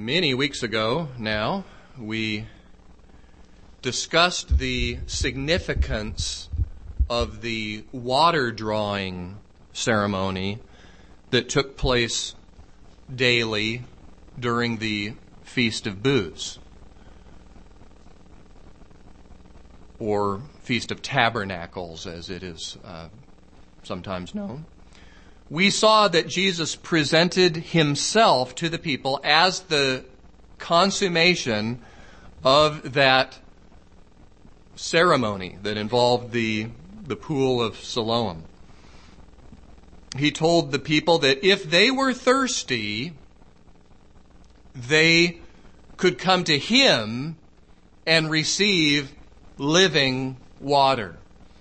Many weeks ago now, we discussed the significance of the water drawing ceremony that took place daily during the Feast of Booths, or Feast of Tabernacles, as it is sometimes known. We saw that Jesus presented himself to the people as the consummation of that ceremony that involved the pool of Siloam. He told the people that if they were thirsty, they could come to him and receive living water.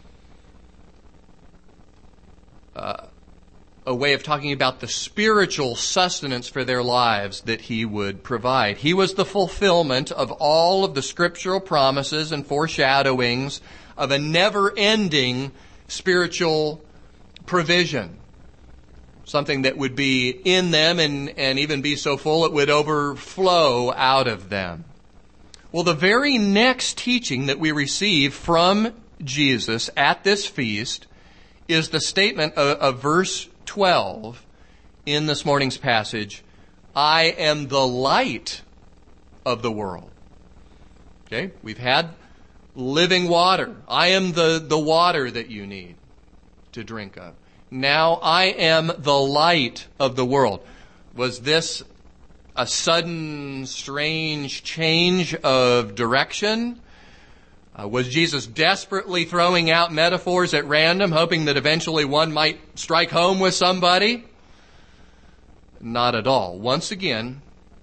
A way of talking about the spiritual sustenance for their lives that he would provide. He was the fulfillment of all of the scriptural promises and foreshadowings of a never-ending spiritual provision. Something that would be in them and even be so full it would overflow out of them. Well, the very next teaching that we receive from Jesus at this feast is the statement of verse 12 in this morning's passage, I am the light of the world. Okay, we've had living water. I am the water that you need to drink of. Now I am the light of the world. Was this a sudden, strange change of direction? Was Jesus desperately throwing out metaphors at random, hoping that eventually one might strike home with somebody? Not at all. Once again,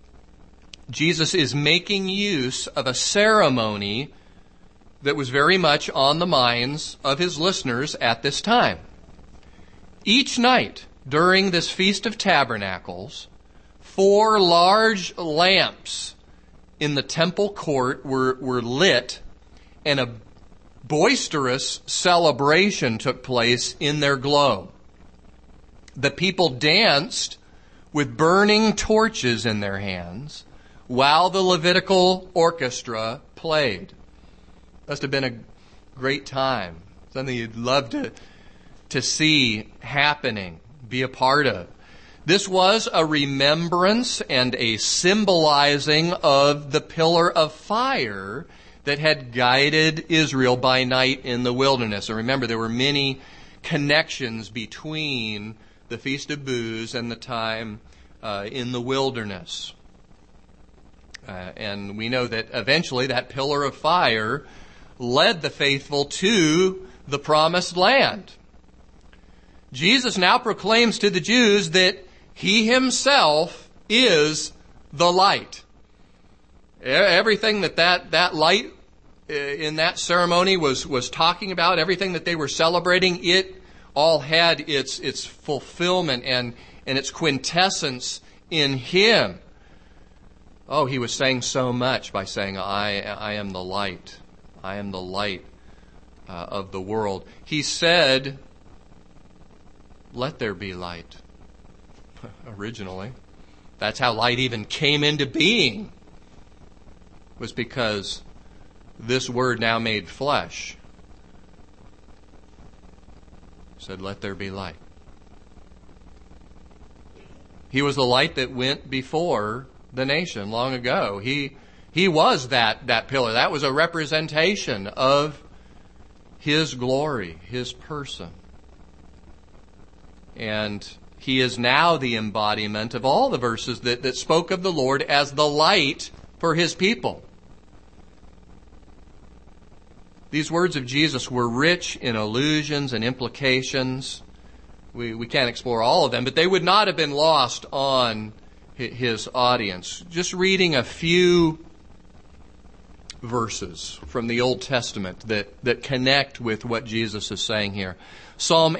Jesus is making use of a ceremony that was very much on the minds of his listeners at this time. Each night during this Feast of Tabernacles, 4 large lamps in the temple court were lit, and a boisterous celebration took place in their glow. The people danced with burning torches in their hands while the Levitical orchestra played. Must have been a great time. Something you'd love to see happening, be a part of. This was a remembrance and a symbolizing of the pillar of fire that had guided Israel by night in the wilderness. And remember, there were many connections between the Feast of Booths and the time in the wilderness. And we know that eventually that pillar of fire led the faithful to the promised land. Jesus now proclaims to the Jews that he himself is the light. Everything that light in that ceremony was talking about, everything that they were celebrating, it all had its fulfillment and its quintessence in him. Oh, he was saying so much by saying, I am the light. I am the light of the world. He said, let there be light. Originally. That's how light even came into being. Was because this word now made flesh said, let there be light. He was the light that went before the nation long ago. He was that pillar. That was a representation of his glory, his person. And he is now the embodiment of all the verses that spoke of the Lord as the light for his people. These words of Jesus were rich in allusions and implications. We can't explore all of them, but they would not have been lost on his audience. Just reading a few verses from the Old Testament that connect with what Jesus is saying here. Psalm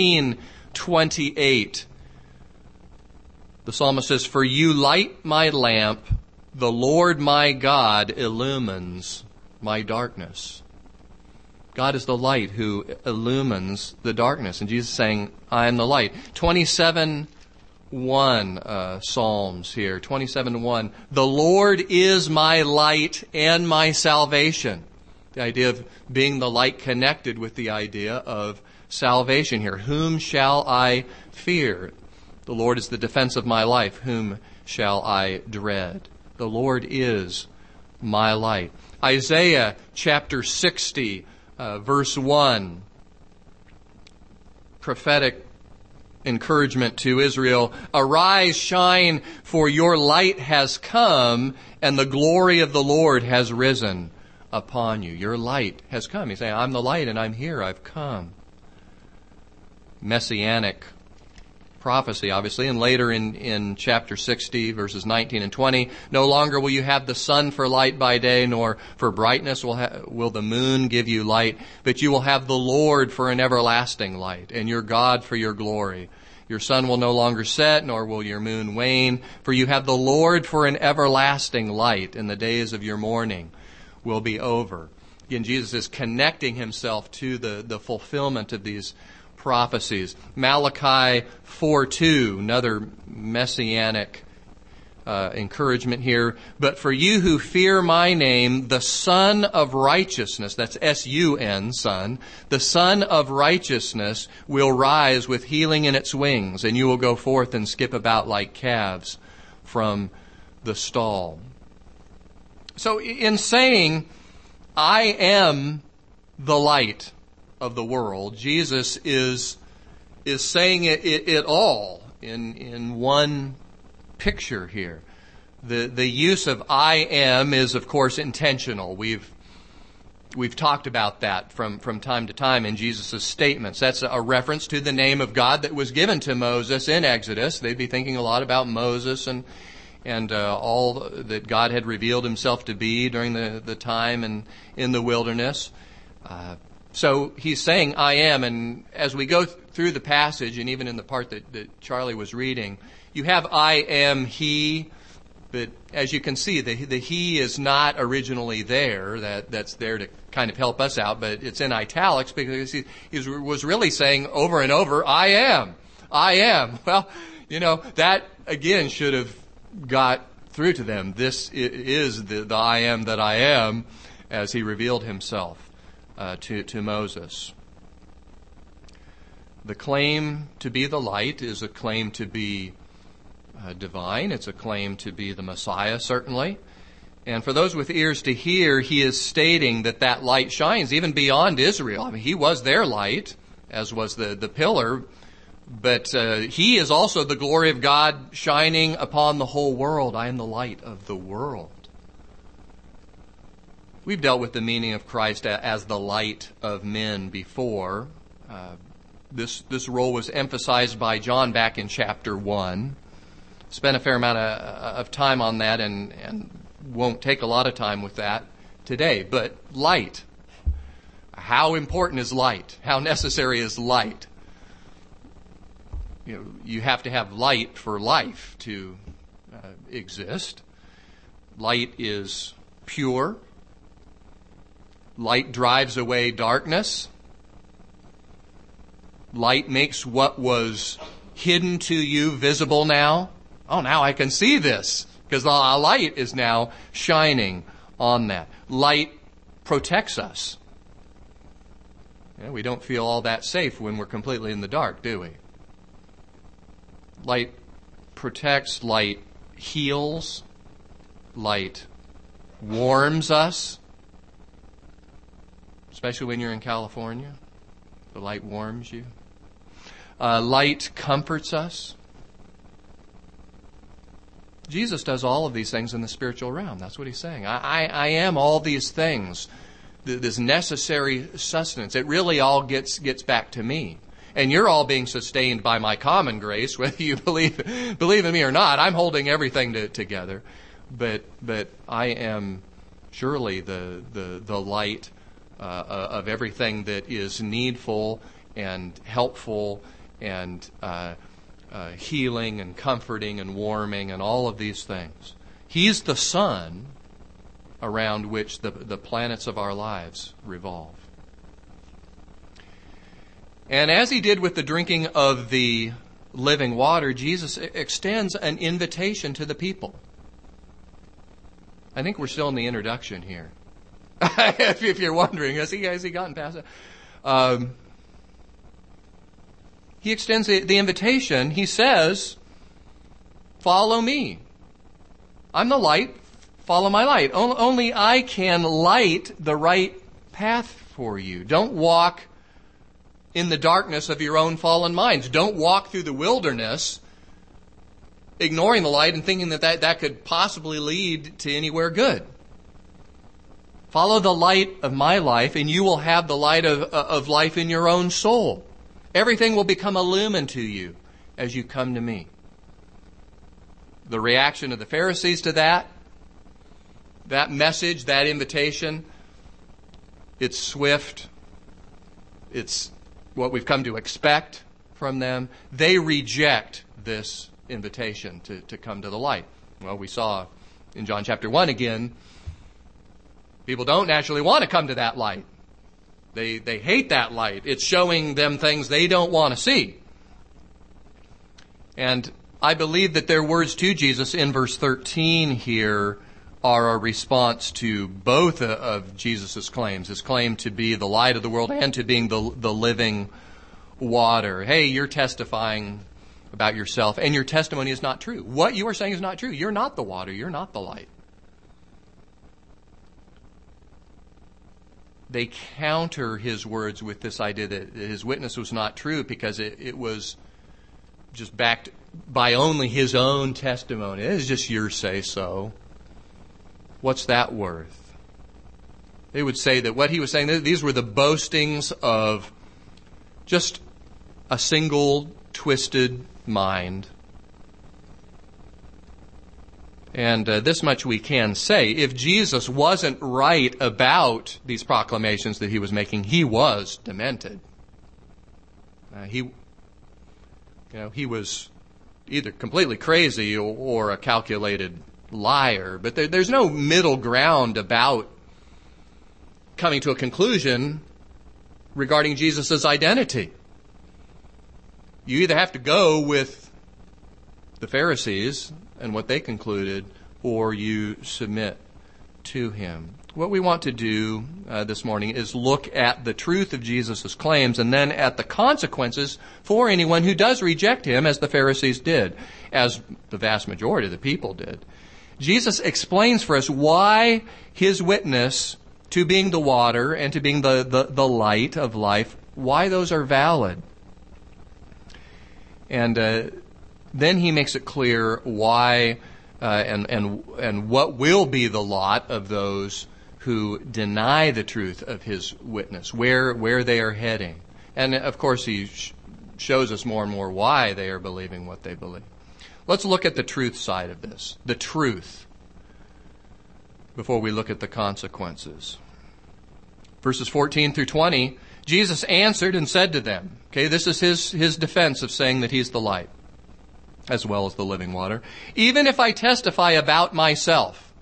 18:28. The psalmist says, for you light my lamp, the Lord my God illumines my darkness. God is the light who illumines the darkness. And Jesus is saying, I am the light. 27:1. Psalms here, 27:1. The Lord is my light and my salvation. The idea of being the light connected with the idea of salvation here. Whom shall I fear? The Lord is the defense of my life. Whom shall I dread? The Lord is my light. Isaiah chapter 60, verse 1. Prophetic encouragement to Israel. Arise, shine, for your light has come, and the glory of the Lord has risen upon you. Your light has come. He's saying, I'm the light and I'm here. I've come. Messianic prophecy, obviously, and later in chapter 60, verses 19 and 20, no longer will you have the sun for light by day, nor for brightness will the moon give you light, but you will have the Lord for an everlasting light, and your God for your glory. Your sun will no longer set, nor will your moon wane, for you have the Lord for an everlasting light, and the days of your mourning will be over. Again, Jesus is connecting himself to the fulfillment of these prophecies. Malachi 4:2, another messianic encouragement here. But for you who fear my name, the Son of Righteousness, that's S-U-N, Son, the Son of Righteousness will rise with healing in its wings, and you will go forth and skip about like calves from the stall. So in saying, I am the light of the world, Jesus is saying it all in one picture here. The use of I am is, of course, intentional. We've talked about that from time to time in Jesus' statements. That's a reference to the name of God that was given to Moses in Exodus. They'd be thinking a lot about Moses and all that God had revealed himself to be during the time in the wilderness. So he's saying, I am, and as we go through the passage, and even in the part that Charlie was reading, you have I am he, but as you can see, the he is not originally there. That's there to kind of help us out, but it's in italics because he was really saying over and over, I am. I am. Well, that again should have got through to them. This is the I am that I am, as he revealed himself to Moses. The claim to be the light is a claim to be divine. It's a claim to be the Messiah, certainly. And for those with ears to hear, he is stating that light shines even beyond Israel. I mean, he was their light, as was the pillar, but he is also the glory of God shining upon the whole world. I am the light of the world. We've dealt with the meaning of Christ as the light of men before. This role was emphasized by John back in chapter 1. Spent a fair amount of time on that and won't take a lot of time with that today. But light. How important is light? How necessary is light? You have to have light for life to exist. Light is pure. Light drives away darkness. Light makes what was hidden to you visible now. Oh, now I can see this because the light is now shining on that. Light protects us. We don't feel all that safe when we're completely in the dark, do we? Light protects, light heals, light warms us. Especially when you're in California. The light warms you. Light comforts us. Jesus does all of these things in the spiritual realm. That's what he's saying. I am all these things. This necessary sustenance. It really all gets back to me. And you're all being sustained by my common grace, whether you believe in me or not. I'm holding everything together. But I am surely the light of everything that is needful and helpful and healing and comforting and warming and all of these things. He's the sun around which the planets of our lives revolve. And as he did with the drinking of the living water, Jesus extends an invitation to the people. I think we're still in the introduction here. If you're wondering, has he gotten past it? He extends the invitation. He says, follow me. I'm the light. Follow my light. Only I can light the right path for you. Don't walk in the darkness of your own fallen minds. Don't walk through the wilderness ignoring the light and thinking that could possibly lead to anywhere good. Follow the light of my life, and you will have the light of life in your own soul. Everything will become illumined to you as you come to me. The reaction of the Pharisees to that message, that invitation, it's swift. It's what we've come to expect from them. They reject this invitation to come to the light. Well, we saw in John chapter 1 again, people don't naturally want to come to that light. They hate that light. It's showing them things they don't want to see. And I believe that their words to Jesus in verse 13 here are a response to both of Jesus' claims. His claim to be the light of the world and to being the living water. Hey, you're testifying about yourself, and your testimony is not true. What you are saying is not true. You're not the water. You're not the light. They counter his words with this idea that his witness was not true because it was just backed by only his own testimony. It is just your say-so. What's that worth? They would say that what he was saying, these were the boastings of just a single twisted mind. And this much we can say. If Jesus wasn't right about these proclamations that he was making, he was demented. He was either completely crazy or a calculated liar. But there's no middle ground about coming to a conclusion regarding Jesus' identity. You either have to go with the Pharisees and what they concluded, or you submit to him. What we want to do this morning is look at the truth of Jesus' claims and then at the consequences for anyone who does reject him, as the Pharisees did, as the vast majority of the people did. Jesus explains for us why his witness to being the water and to being the light of life, why those are valid. And then he makes it clear why and what will be the lot of those who deny the truth of his witness, where they are heading. And of course he shows us more and more why they are believing what they believe. Let's look at the truth side of this, the truth, before we look at the consequences. Verses 14 through 20, Jesus answered and said to them, okay, this is his defense of saying that he's the light, as well as the living water. Even if I testify about myself.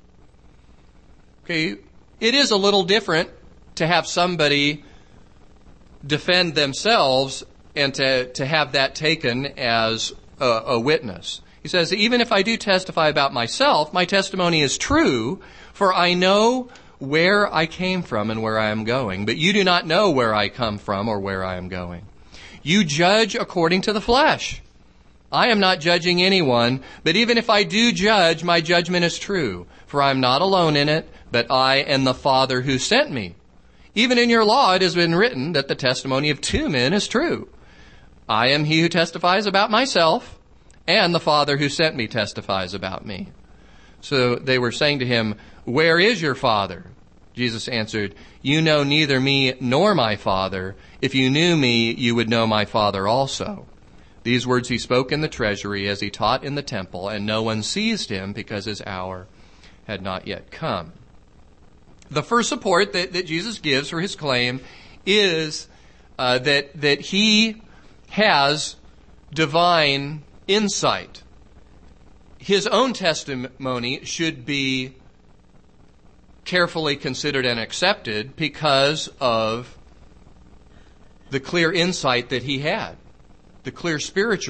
Okay, it is a little different to have somebody defend themselves and to have that taken as a witness. He says, even if I do testify about myself, my testimony is true, for I know where I came from and where I am going. But you do not know where I come from or where I am going. You judge according to the flesh. I am not judging anyone, but even if I do judge, my judgment is true. For I am not alone in it, but I and the Father who sent me. Even in your law it has been written that the testimony of two men is true. I am he who testifies about myself, and the Father who sent me testifies about me. So they were saying to him, where is your Father? Jesus answered, you know neither me nor my Father. If you knew me, you would know my Father also. These words he spoke in the treasury as he taught in the temple, and no one seized him because his hour had not yet come. The first support that Jesus gives for his claim is that he has divine insight. His own testimony should be carefully considered and accepted because of the clear insight that he had, the clear spiritual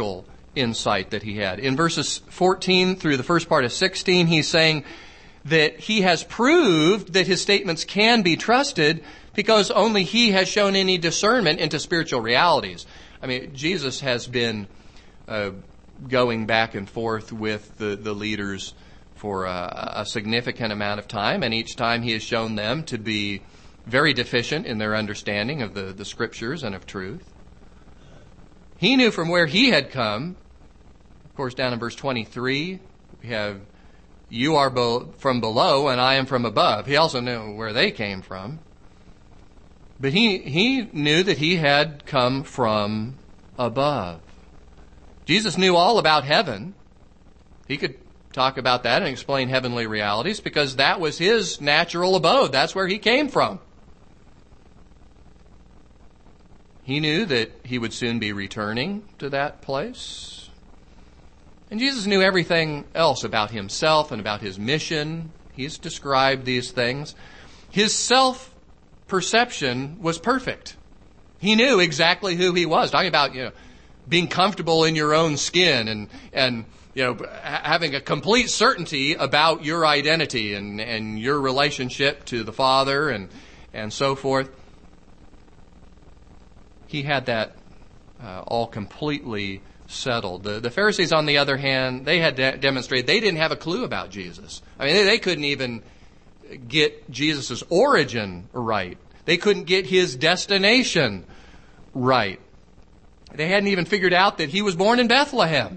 insight that he had. In verses 14 through the first part of 16, he's saying that he has proved that his statements can be trusted because only he has shown any discernment into spiritual realities. I mean, Jesus has been going back and forth with the leaders for a significant amount of time, and each time he has shown them to be very deficient in their understanding of the Scriptures and of truth. He knew from where he had come. Of course, down in verse 23, we have, you are from below and I am from above. He also knew where they came from. But he knew that he had come from above. Jesus knew all about heaven. He could talk about that and explain heavenly realities because that was his natural abode. That's where he came from. He knew that he would soon be returning to that place. And Jesus knew everything else about himself and about his mission. He's described these things. His self-perception was perfect. He knew exactly who he was. Talking about, being comfortable in your own skin and having a complete certainty about your identity and your relationship to the Father and so forth. He had that all completely settled. The Pharisees, on the other hand, they had demonstrated they didn't have a clue about Jesus. I mean, they couldn't even get Jesus' origin right. They couldn't get his destination right. They hadn't even figured out that he was born in Bethlehem.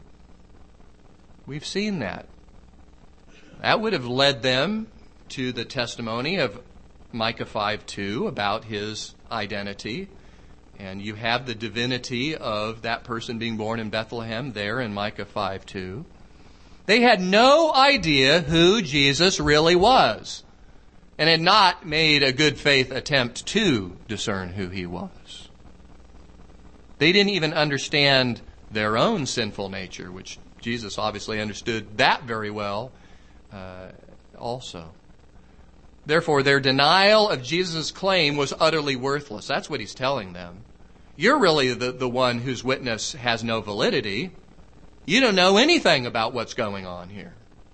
We've seen that. That would have led them to the testimony of Micah 5:2 about his identity. And you have the divinity of that person being born in Bethlehem there in Micah 5:2. They had no idea who Jesus really was and had not made a good faith attempt to discern who he was. They didn't even understand their own sinful nature, which Jesus obviously understood that very well also. Therefore, their denial of Jesus' claim was utterly worthless. That's what he's telling them. You're really the one whose witness has no validity. You don't know anything about what's going on here.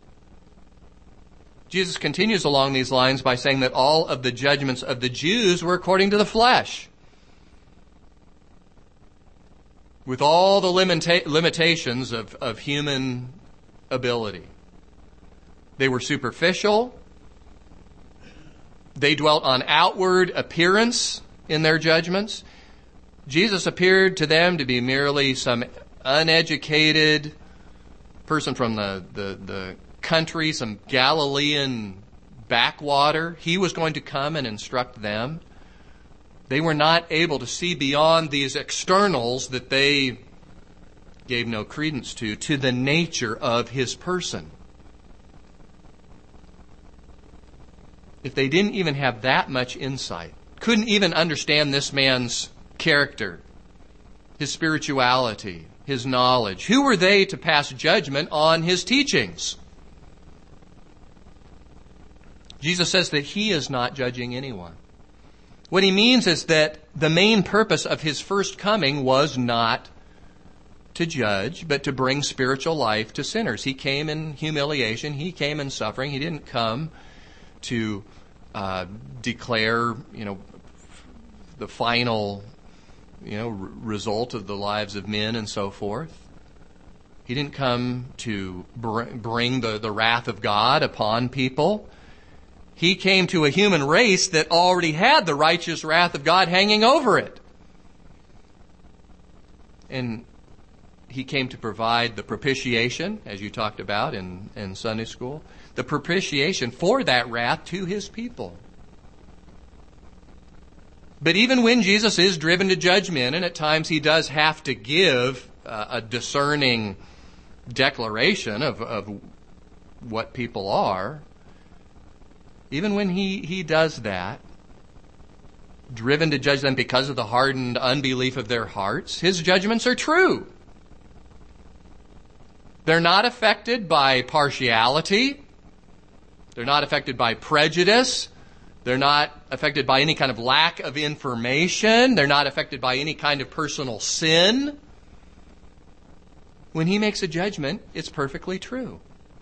Jesus continues along these lines by saying that all of the judgments of the Jews were according to the flesh, with all the limitations of human ability. They were superficial. They dwelt on outward appearance in their judgments. Jesus appeared to them to be merely some uneducated person from the country, some Galilean backwater. He was going to come and instruct them. They were not able to see beyond these externals that they gave no credence to the nature of his person. If they didn't even have that much insight, couldn't even understand this man's character, his spirituality, his knowledge, who were they to pass judgment on his teachings? Jesus says that he is not judging anyone. What he means is that the main purpose of his first coming was not to judge, but to bring spiritual life to sinners. He came in humiliation. He came in suffering. He didn't come to declare, the final, result of the lives of men and so forth. He didn't come to bring the wrath of God upon people. He came to a human race that already had the righteous wrath of God hanging over it. And he came to provide the propitiation, as you talked about in Sunday school, the propitiation for that wrath to his people. But even when Jesus is driven to judge men, and at times he does have to give a discerning declaration of what people are, even when he does that, driven to judge them because of the hardened unbelief of their hearts, his judgments are true. They're not affected by partiality. They're not affected by prejudice. They're not affected by any kind of lack of information. They're not affected by any kind of personal sin. when he makes a judgment, it's perfectly true.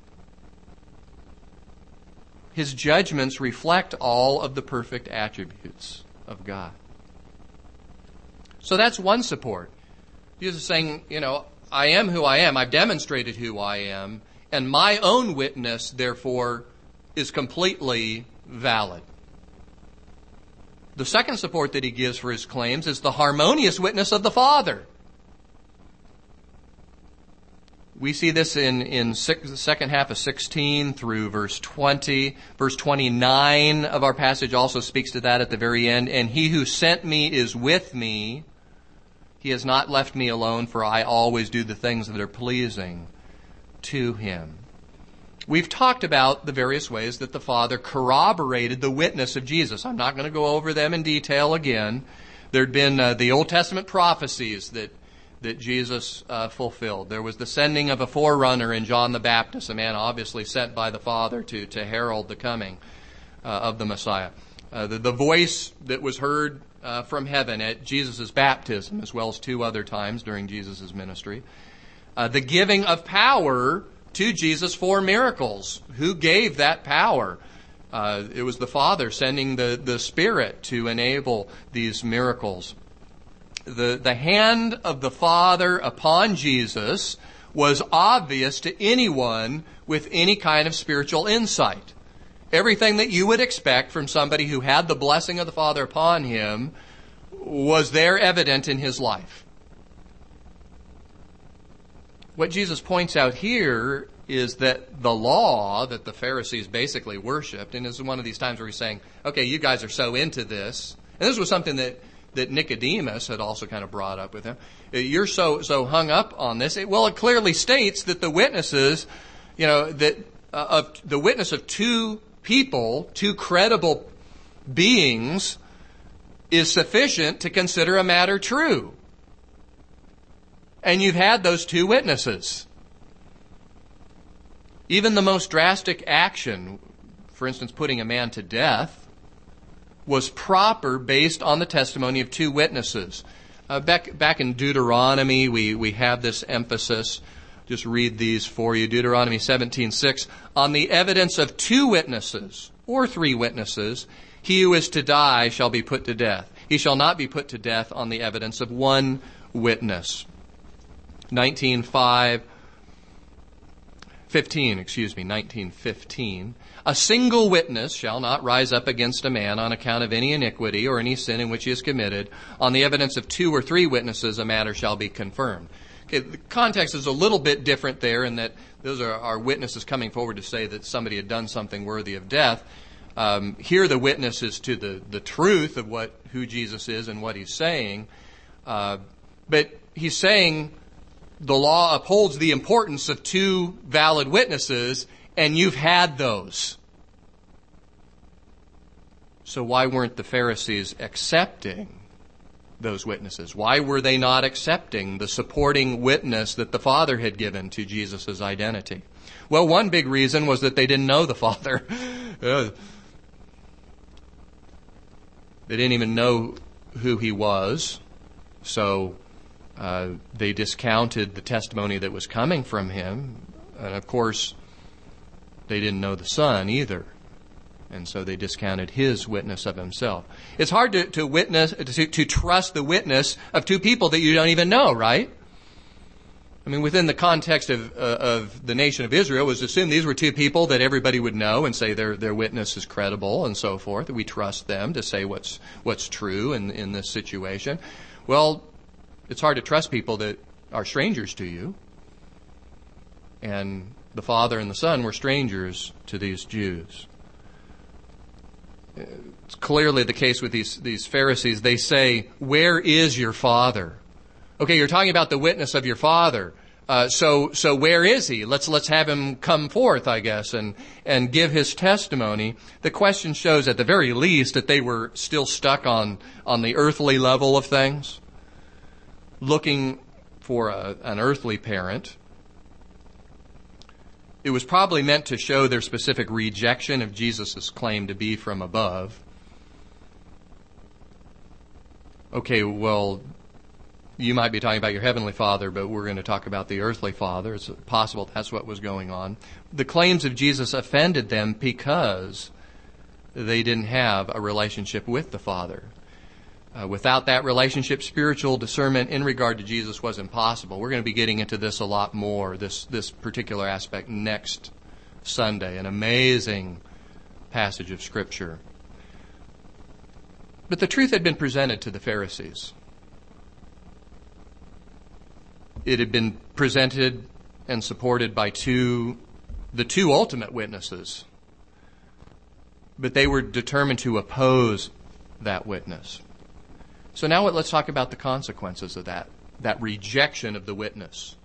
His judgments reflect all of the perfect attributes of God. So that's one support. Jesus is saying, I am who I am. I've demonstrated who I am. And my own witness, therefore, is completely valid. The second support that he gives for his claims is the harmonious witness of the Father. We see this in the second half of 16 through verse 20. Verse 29 of our passage also speaks to that at the very end. And he who sent me is with me. He has not left me alone, for I always do the things that are pleasing to him. We've talked about the various ways that the Father corroborated the witness of Jesus. I'm not going to go over them in detail again. There'd been the Old Testament prophecies that Jesus fulfilled. There was the sending of a forerunner in John the Baptist, a man obviously sent by the Father to herald the coming of the Messiah. The voice that was heard from heaven at Jesus' baptism, as well as two other times during Jesus' ministry. The giving of power to Jesus for miracles. Who gave that power? It was the Father sending the Spirit to enable these miracles. The hand of the Father upon Jesus was obvious to anyone with any kind of spiritual insight. Everything that you would expect from somebody who had the blessing of the Father upon him was there evident in his life. What Jesus points out here is that the law that the Pharisees basically worshipped, and this is one of these times where he's saying, okay, you guys are so into this. And this was something that Nicodemus had also kind of brought up with him. You're so hung up on this. It clearly states that the witnesses, of the witness of two people, two credible beings, is sufficient to consider a matter true. And you've had those two witnesses. Even the most drastic action, for instance, putting a man to death, was proper based on the testimony of two witnesses. Back in Deuteronomy, we have this emphasis. Just read these for you. Deuteronomy 17:6. On the evidence of two witnesses, or three witnesses, he who is to die shall be put to death. He shall not be put to death on the evidence of one witness. 19:15. A single witness shall not rise up against a man on account of any iniquity or any sin in which he is committed. On the evidence of two or three witnesses, a matter shall be confirmed. Okay, the context is a little bit different there in that those are witnesses coming forward to say that somebody had done something worthy of death. Here the witness is to the truth of who Jesus is and what he's saying. But he's saying the law upholds the importance of two valid witnesses, and you've had those. So why weren't the Pharisees accepting those witnesses? Why were they not accepting the supporting witness that the Father had given to Jesus' identity? Well, one big reason was that they didn't know the Father. They didn't even know who he was, so they discounted the testimony that was coming from him. And of course, they didn't know the Son either. And so they discounted his witness of himself. It's hard to trust the witness of two people that you don't even know, right? I mean, within the context of the nation of Israel, it was assumed these were two people that everybody would know and say their witness is credible and so forth. We trust them to say what's true in this situation. Well, it's hard to trust people that are strangers to you. And the Father and the Son were strangers to these Jews. It's clearly the case with these Pharisees. They say, "Where is your Father?" Okay, you're talking about the witness of your Father. So where is he? Let's have him come forth, I guess, and give his testimony. The question shows, at the very least, that they were still stuck on the earthly level of things, looking for an earthly parent. It was probably meant to show their specific rejection of Jesus' claim to be from above. Okay, well, You might be talking about your heavenly Father, but we're going to talk about the earthly Father. It's possible that's what was going on. The claims of Jesus offended them because they didn't have a relationship with the Father. Without that relationship, spiritual discernment in regard to Jesus was impossible. We're going to be getting into this a lot more, this particular aspect, next Sunday. An amazing passage of Scripture. But the truth had been presented to the Pharisees. It had been presented and supported by the two ultimate witnesses. But they were determined to oppose that witness. So now let's talk about the consequences of that rejection of the witness.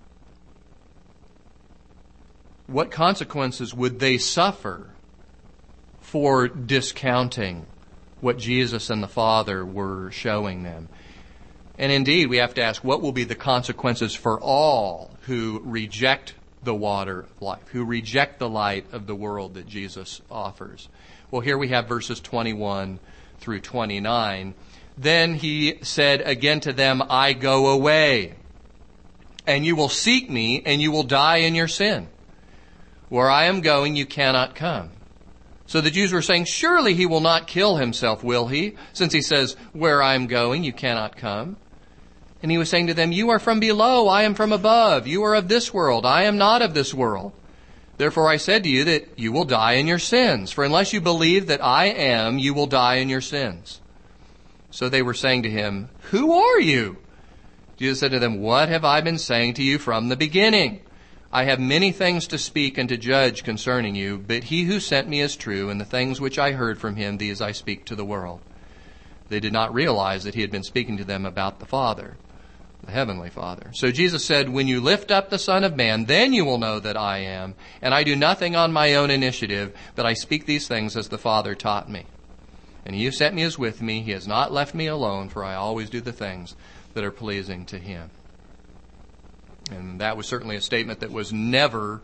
What consequences would they suffer for discounting what Jesus and the Father were showing them? And indeed, we have to ask, what will be the consequences for all who reject the water of life, who reject the light of the world that Jesus offers? Well, here we have verses 21 through 29. Then he said again to them, I go away, and you will seek me, and you will die in your sin. Where I am going, you cannot come. So the Jews were saying, surely he will not kill himself, will he? Since he says, where I am going, you cannot come. And he was saying to them, you are from below, I am from above. You are of this world, I am not of this world. Therefore I said to you that you will die in your sins. For unless you believe that I am, you will die in your sins. So they were saying to him, who are you? Jesus said to them, what have I been saying to you from the beginning? I have many things to speak and to judge concerning you, but he who sent me is true, and the things which I heard from him, these I speak to the world. They did not realize that he had been speaking to them about the Father, the Heavenly Father. So Jesus said, when you lift up the Son of Man, then you will know that I am, and I do nothing on my own initiative, but I speak these things as the Father taught me. And he who sent me is with me. He has not left me alone, for I always do the things that are pleasing to him. And that was certainly a statement that was never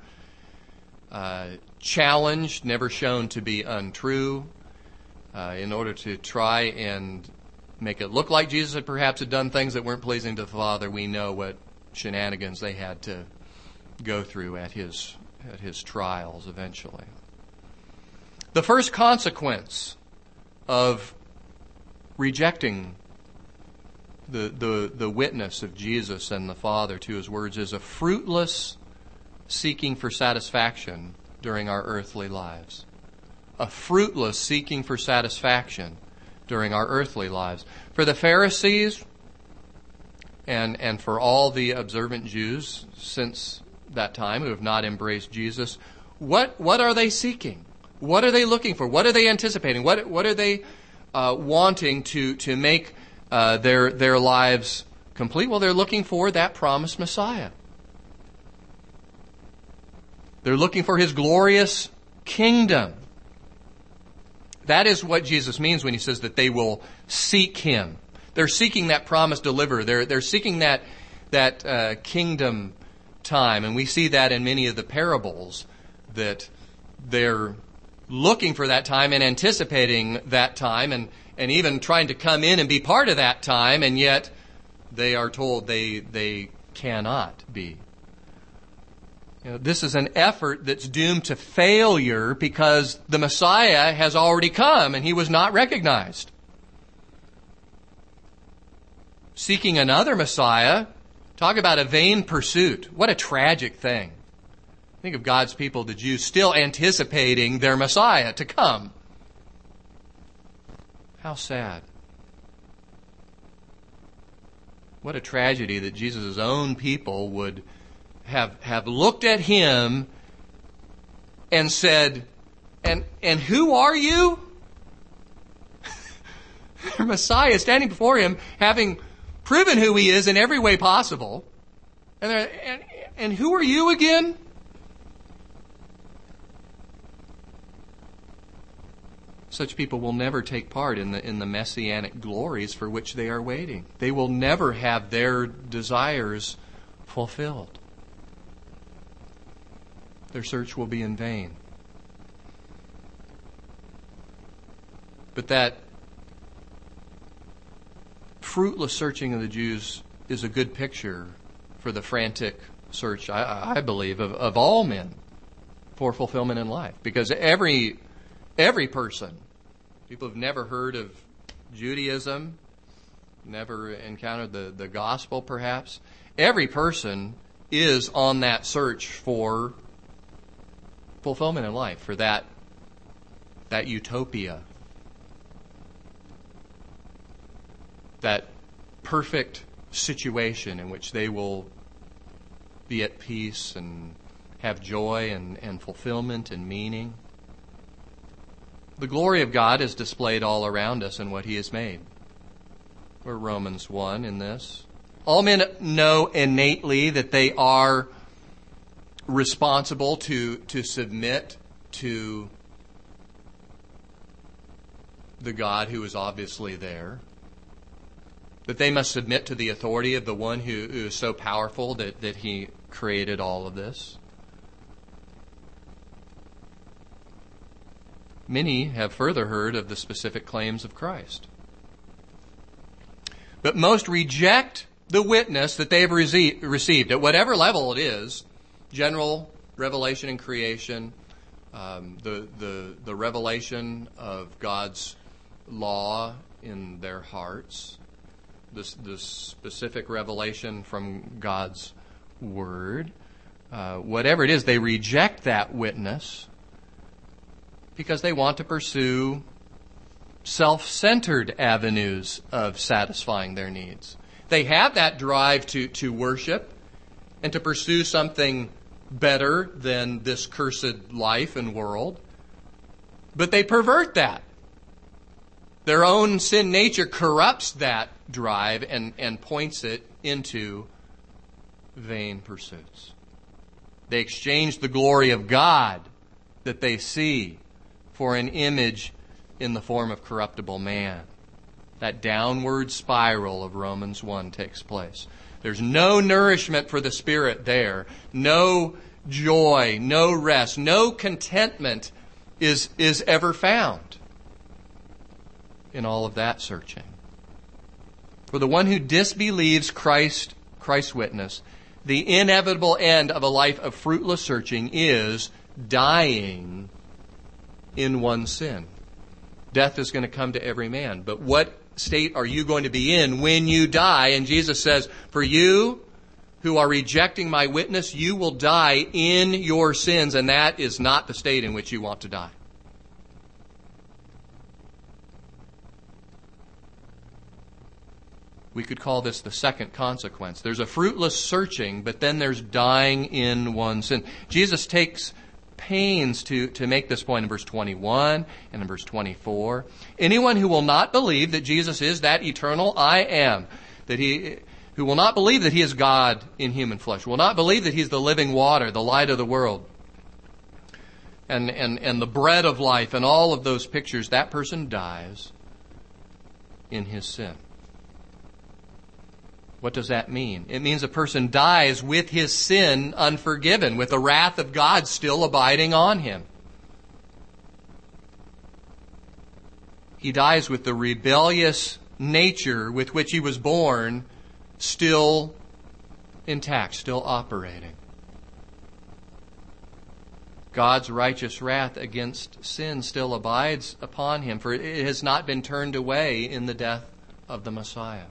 challenged, never shown to be untrue. In order to try and make it look like Jesus had perhaps done things that weren't pleasing to the Father, we know what shenanigans they had to go through at his trials eventually. The first consequence of rejecting the witness of Jesus and the Father to his words is a fruitless seeking for satisfaction during our earthly lives. A fruitless seeking for satisfaction during our earthly lives. For the Pharisees and for all the observant Jews since that time who have not embraced Jesus, what are they seeking? What are they looking for? What are they anticipating? What are they wanting to make their lives complete? Well, they're looking for that promised Messiah. They're looking for his glorious kingdom. That is what Jesus means when he says that they will seek him. They're seeking that promised deliverer. They're seeking that kingdom time. And we see that in many of the parables, that they're looking for that time and anticipating that time and even trying to come in and be part of that time, and yet they are told they cannot be. This is an effort that's doomed to failure because the Messiah has already come and he was not recognized. Seeking another Messiah, talk about a vain pursuit. What a tragic thing. Think of God's people, the Jews, still anticipating their Messiah to come. How sad. What a tragedy that Jesus' own people would have looked at him and said, and who are you? Their Messiah standing before him, having proven who he is in every way possible. And who are you again? Such people will never take part in the messianic glories for which they are waiting. They will never have their desires fulfilled. Their search will be in vain. But that fruitless searching of the Jews is a good picture for the frantic search, I believe, of all men for fulfillment in life. Because every person, people who've never heard of Judaism, never encountered the gospel perhaps, every person is on that search for fulfillment in life, for that utopia, that perfect situation in which they will be at peace and have joy and fulfillment and meaning. The glory of God is displayed all around us in what He has made. We're Romans 1 in this. All men know innately that they are responsible to submit to the God who is obviously there. That they must submit to the authority of the one who is so powerful that He created all of this. Many have further heard of the specific claims of Christ. But most reject the witness that they have received at whatever level it is, general revelation and creation, the revelation of God's law in their hearts, the specific revelation from God's Word. Whatever it is, they reject that witness because they want to pursue self-centered avenues of satisfying their needs. They have that drive to worship and to pursue something better than this cursed life and world, but they pervert that. Their own sin nature corrupts that drive and points it into vain pursuits. They exchange the glory of God that they see for an image in the form of corruptible man. That downward spiral of Romans 1 takes place. There's no nourishment for the spirit there. No joy, no rest, no contentment is ever found in all of that searching. For the one who disbelieves Christ's witness, the inevitable end of a life of fruitless searching is dying in one's sin. Death is going to come to every man. But what state are you going to be in when you die? And Jesus says, for you who are rejecting my witness, you will die in your sins, and that is not the state in which you want to die. We could call this the second consequence. There's a fruitless searching, but then there's dying in one's sin. Jesus takes pains to make this point in verse 21 and in verse 24. Anyone who will not believe that Jesus is that eternal I am, who will not believe that He is God in human flesh, will not believe that He's the living water, the light of the world, and the bread of life, and all of those pictures, that person dies in his sin. What does that mean? It means a person dies with his sin unforgiven, with the wrath of God still abiding on him. He dies with the rebellious nature with which he was born still intact, still operating. God's righteous wrath against sin still abides upon him, for it has not been turned away in the death of the Messiah.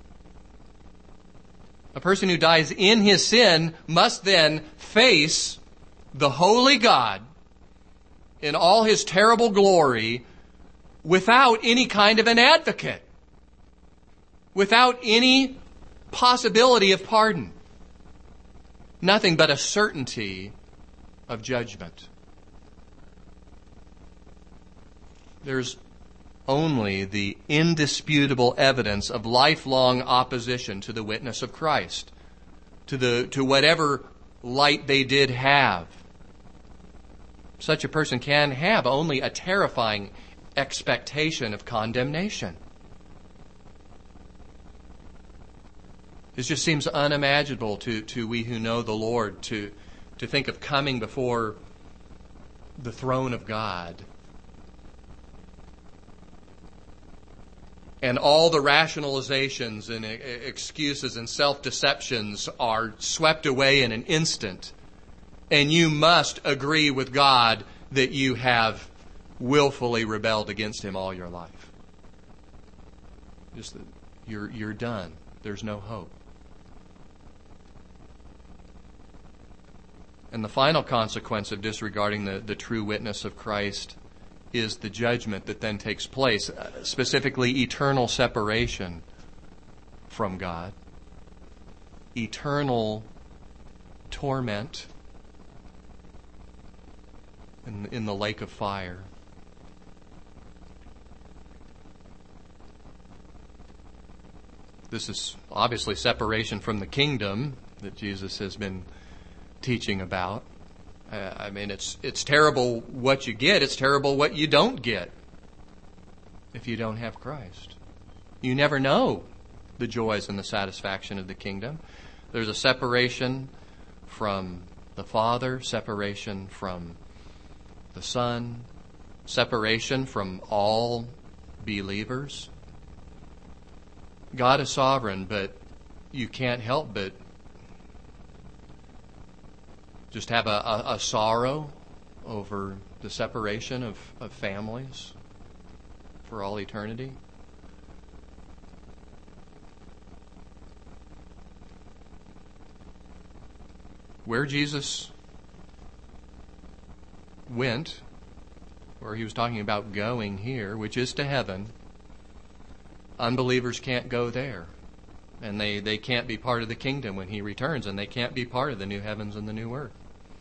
A person who dies in his sin must then face the holy God in all His terrible glory without any kind of an advocate, without any possibility of pardon. Nothing but a certainty of judgment. There's only the indisputable evidence of lifelong opposition to the witness of Christ, to whatever light they did have. Such a person can have only a terrifying expectation of condemnation. It just seems unimaginable to we who know the Lord to think of coming before the throne of God and all the rationalizations and excuses and self-deceptions are swept away in an instant. And you must agree with God that you have willfully rebelled against Him all your life. Just that you're done. There's no hope. And the final consequence of disregarding the true witness of Christ is the judgment that then takes place, specifically eternal separation from God, eternal torment in the lake of fire. This is obviously separation from the kingdom that Jesus has been teaching about. I mean, it's terrible what you get. It's terrible what you don't get if you don't have Christ. You never know the joys and the satisfaction of the kingdom. There's a separation from the Father, separation from the Son, separation from all believers. God is sovereign, but you can't help but just have a sorrow over the separation of families for all eternity. Where Jesus went, where He was talking about going here, which is to heaven, unbelievers can't go there. And they can't be part of the kingdom when He returns, and they can't be part of the new heavens and the new earth.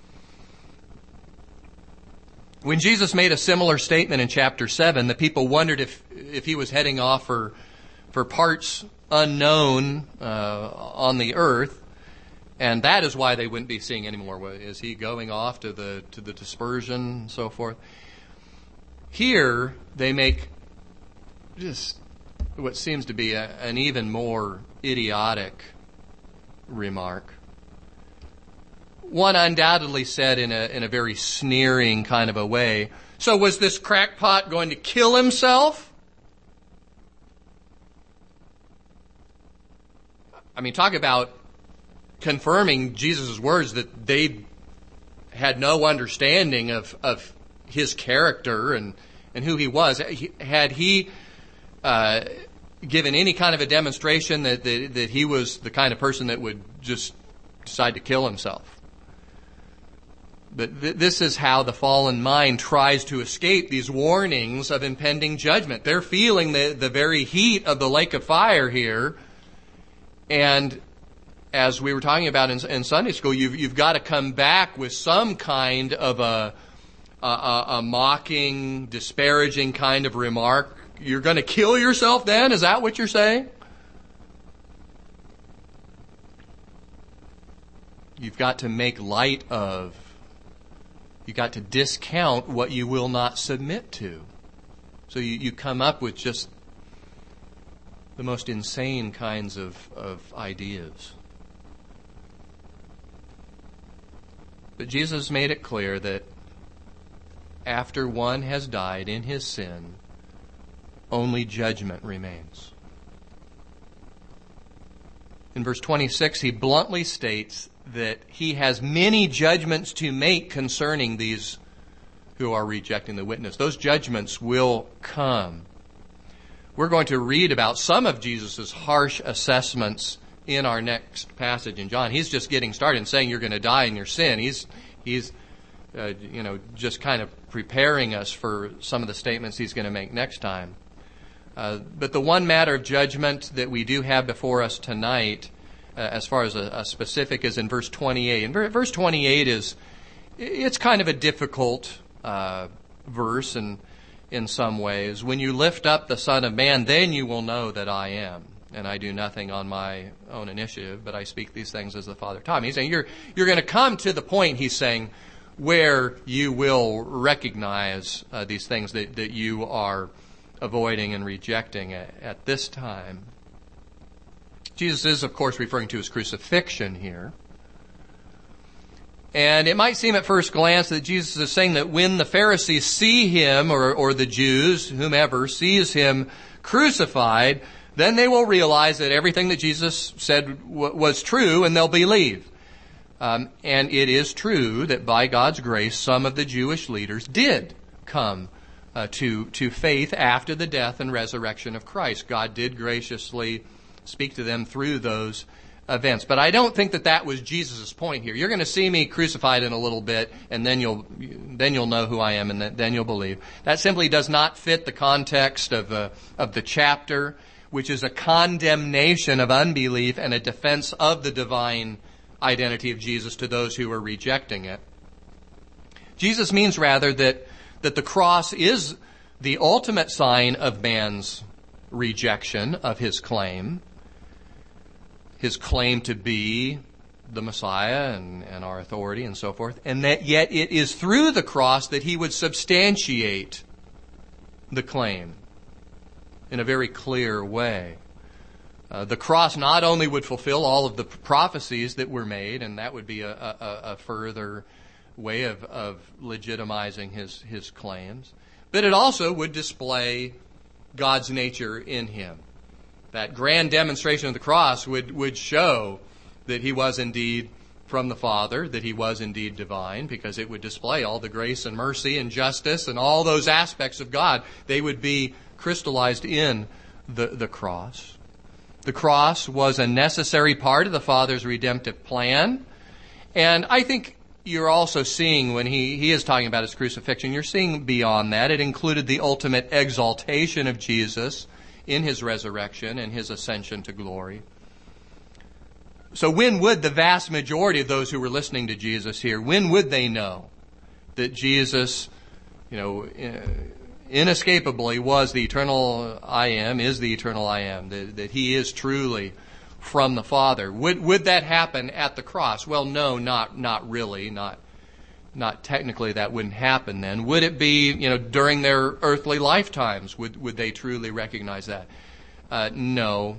When Jesus made a similar statement in chapter 7, the people wondered if He was heading off for parts unknown on the earth, and that is why they wouldn't be seeing anymore. Is He going off to the dispersion and so forth? Here, they make just what seems to be an even more idiotic remark. One undoubtedly said in a very sneering kind of a way, so was this crackpot going to kill himself? I mean, talk about confirming Jesus' words that they had no understanding of His character and who He was. Had He given any kind of a demonstration that He was the kind of person that would just decide to kill Himself? But this is how the fallen mind tries to escape these warnings of impending judgment. They're feeling the very heat of the lake of fire here. And as we were talking about in Sunday school, you've got to come back with some kind of a mocking, disparaging kind of remark. You're going to kill yourself then? Is that what you're saying? You've got to make light of, you've got to discount what you will not submit to. So you come up with just the most insane kinds of ideas. But Jesus made it clear that after one has died in his sin, only judgment remains. In verse 26, He bluntly states that He has many judgments to make concerning these who are rejecting the witness. Those judgments will come. We're going to read about some of Jesus' harsh assessments in our next passage in John. He's just getting started and saying you're going to die in your sin. He's just kind of preparing us for some of the statements He's going to make next time. But the one matter of judgment that we do have before us tonight, as far as a specific, is in verse 28. And verse 28 it's kind of a difficult verse in some ways. When you lift up the Son of Man, then you will know that I am. And I do nothing on my own initiative, but I speak these things as the Father taught me. He's saying you're going to come to the point, He's saying, where you will recognize these things that you are avoiding and rejecting at this time. Jesus is, of course, referring to His crucifixion here. And it might seem at first glance that Jesus is saying that when the Pharisees see Him, or the Jews, whomever, sees Him crucified, then they will realize that everything that Jesus said was true, and they'll believe. And it is true that by God's grace, some of the Jewish leaders did come to faith after the death and resurrection of Christ. God did graciously speak to them through those events. But I don't think that was Jesus' point here. You're going to see me crucified in a little bit, and then you'll know who I am, and then you'll believe. That simply does not fit the context of the chapter, which is a condemnation of unbelief and a defense of the divine identity of Jesus to those who are rejecting it. Jesus means rather that the cross is the ultimate sign of man's rejection of his claim to be the Messiah and our authority and so forth, and that yet it is through the cross that he would substantiate the claim in a very clear way. The cross not only would fulfill all of the prophecies that were made, and that would be a further way of legitimizing his claims, but it also would display God's nature in him. That grand demonstration of the cross would show that he was indeed from the Father, that he was indeed divine, because it would display all the grace and mercy and justice and all those aspects of God. They would be crystallized in the cross. The cross was a necessary part of the Father's redemptive plan. And I think you're also seeing, when he is talking about his crucifixion, you're seeing beyond that. It included the ultimate exaltation of Jesus in his resurrection and his ascension to glory. So when would the vast majority of those who were listening to Jesus here, when would they know that Jesus, inescapably was the eternal I Am, is the eternal I Am, that he is truly from the Father? Would that happen at the cross? Well, no, not really, not technically. That wouldn't happen then. Would it be, during their earthly lifetimes? Would they truly recognize that? No.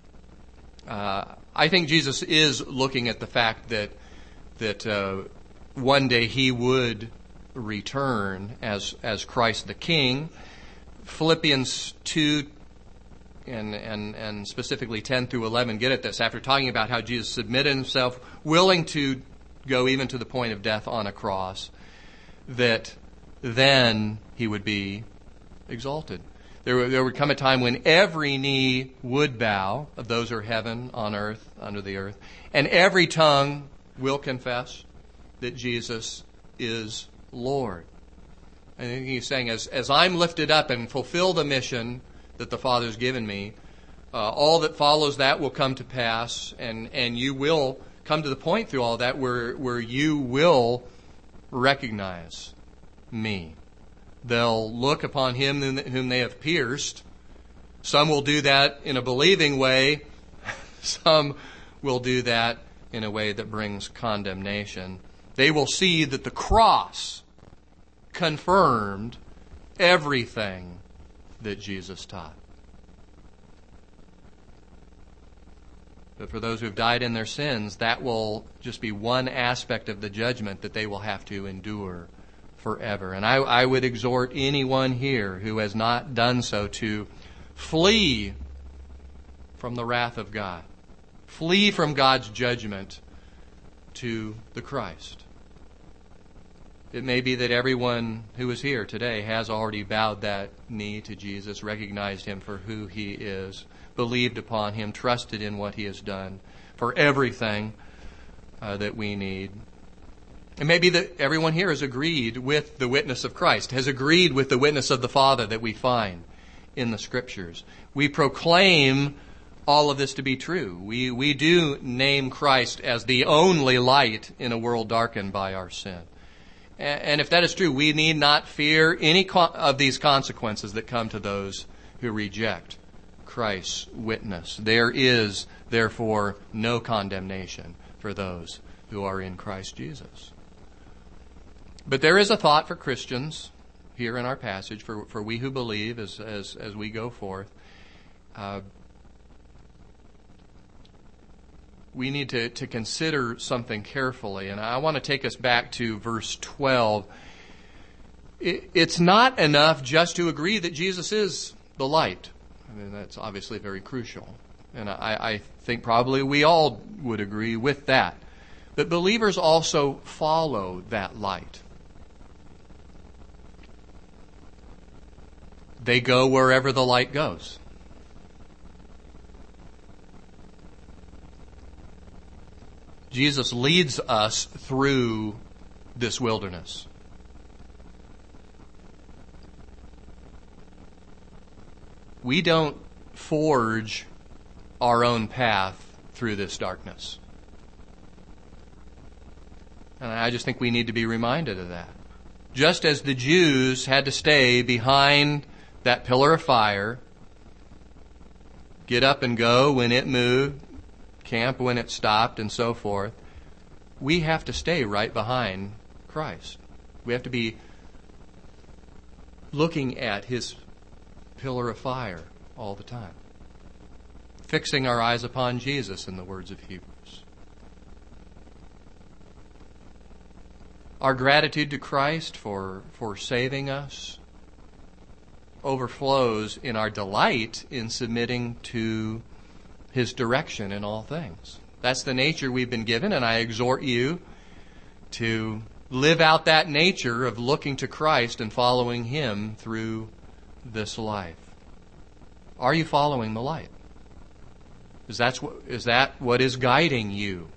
I think Jesus is looking at the fact that one day he would return as Christ the King. Philippians 2 and specifically 10 through 11 get at this. After talking about how Jesus submitted himself, willing to go even to the point of death on a cross, that then he would be exalted. There would come a time when every knee would bow, of those who are heaven, on earth, under the earth, and every tongue will confess that Jesus is Lord. And he's saying, as I'm lifted up and fulfill the mission that the Father's given me, all that follows that will come to pass, and you will come to the point through all that where you will recognize me. They'll look upon him whom they have pierced. Some will do that in a believing way. Some will do that in a way that brings condemnation. They will see that the cross confirmed everything that Jesus taught. But for those who have died in their sins, that will just be one aspect of the judgment that they will have to endure forever. And I would exhort anyone here who has not done so to flee from the wrath of God. Flee from God's judgment to the Christ. It may be that everyone who is here today has already bowed that knee to Jesus, recognized him for who he is, believed upon him, trusted in what he has done for everything that we need. It may be that everyone here has agreed with the witness of Christ, has agreed with the witness of the Father that we find in the Scriptures. We proclaim all of this to be true. We do name Christ as the only light in a world darkened by our sin. And if that is true, we need not fear any of these consequences that come to those who reject Christ's witness. There is, therefore, no condemnation for those who are in Christ Jesus. But there is a thought for Christians here in our passage, for we who believe as we go forth. We need to consider something carefully. And I want to take us back to verse 12. It's not enough just to agree that Jesus is the light. I mean, that's obviously very crucial. And I think probably we all would agree with that. But believers also follow that light. They go wherever the light goes. Jesus leads us through this wilderness. We don't forge our own path through this darkness. And I just think we need to be reminded of that. Just as the Jews had to stay behind that pillar of fire, get up and go when it moved, camp when it stopped, and so forth, we have to stay right behind Christ. We have to be looking at His pillar of fire all the time. Fixing our eyes upon Jesus, in the words of Hebrews. Our gratitude to Christ for saving us overflows in our delight in submitting to His direction in all things. That's the nature we've been given, and I exhort you to live out that nature of looking to Christ and following Him through this life. Are you following the light? Is that what is guiding you?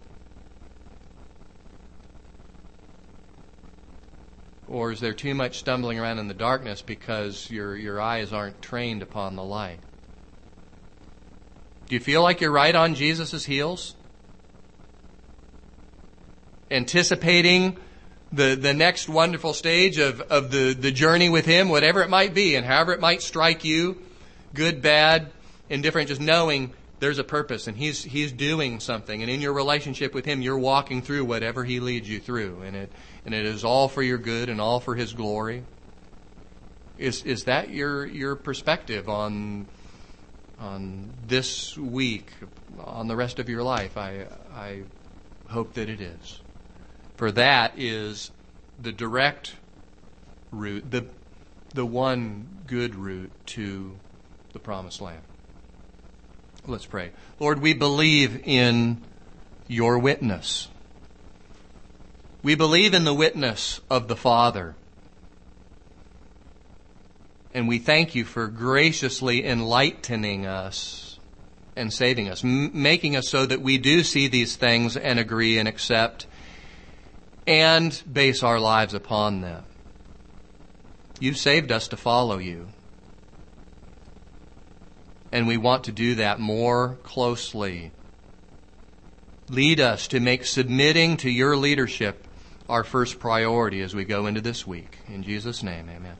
Or is there too much stumbling around in the darkness because your eyes aren't trained upon the light? Do you feel like you're right on Jesus' heels? Anticipating the next wonderful stage of the journey with Him, whatever it might be, and however it might strike you, good, bad, indifferent, just knowing there's a purpose and He's doing something, and in your relationship with Him, you're walking through whatever He leads you through, and it is all for your good and all for His glory. Is that your perspective on this week, on the rest of your life? I hope that it is. For that is the direct route, the one good route to the promised land. Let's pray. Lord, we believe in Your witness. We believe in the witness of the Father. And we thank You for graciously enlightening us and saving us, making us so that we do see these things and agree and accept and base our lives upon them. You've saved us to follow You. And we want to do that more closely. Lead us to make submitting to Your leadership our first priority as we go into this week. In Jesus' name, amen.